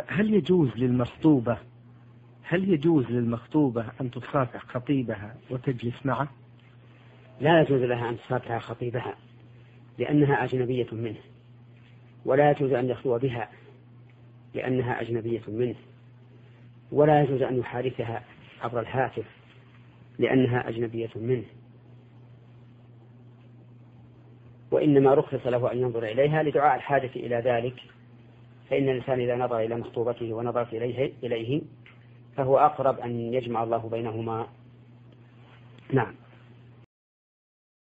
هل يجوز للمخطوبة أن تصافح خطيبها وتجلس معه؟ لا يجوز لها أن تصافح خطيبها لأنها أجنبية منه، ولا يجوز أن يخلو بها لأنها أجنبية منه، ولا يجوز أن يحادثها عبر الهاتف لأنها أجنبية منه، وإنما رخص له أن ينظر إليها لدعاء الحادث إلى ذلك، فإن الإنسان إذا نظر إلى مخطوبته ونظرت إليه فهو أقرب أن يجمع الله بينهما. نعم.